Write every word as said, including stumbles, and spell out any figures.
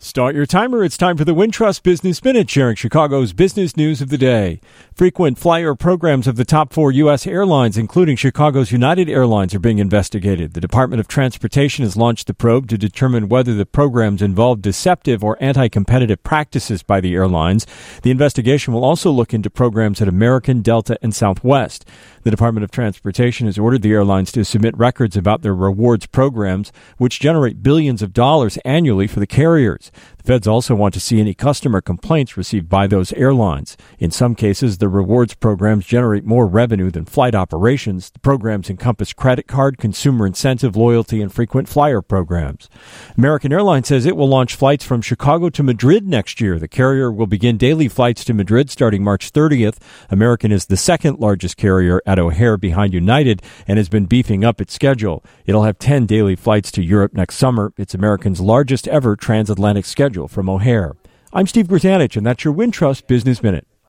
Start your timer. It's time for the Wintrust Business Minute, sharing Chicago's business news of the day. Frequent flyer programs of the top four U S airlines, including Chicago's United Airlines, are being investigated. The Department of Transportation has launched the probe to determine whether the programs involve deceptive or anti-competitive practices by the airlines. The investigation will also look into programs at American, Delta, and Southwest. The Department of Transportation has ordered the airlines to submit records about their rewards programs, which generate billions of dollars annually for the carriers. The feds also want to see any customer complaints received by those airlines. In some cases, the rewards programs generate more revenue than flight operations. The programs encompass credit card, consumer incentive, loyalty, and frequent flyer programs. American Airlines says it will launch flights from Chicago to Madrid next year. The carrier will begin daily flights to Madrid starting March thirtieth. American is the second largest carrier at O'Hare behind United and has been beefing up its schedule. It'll have ten daily flights to Europe next summer. It's American's largest ever transatlantic schedule from O'Hare. I'm Steve Grzanich, and that's your Wintrust Business Minute.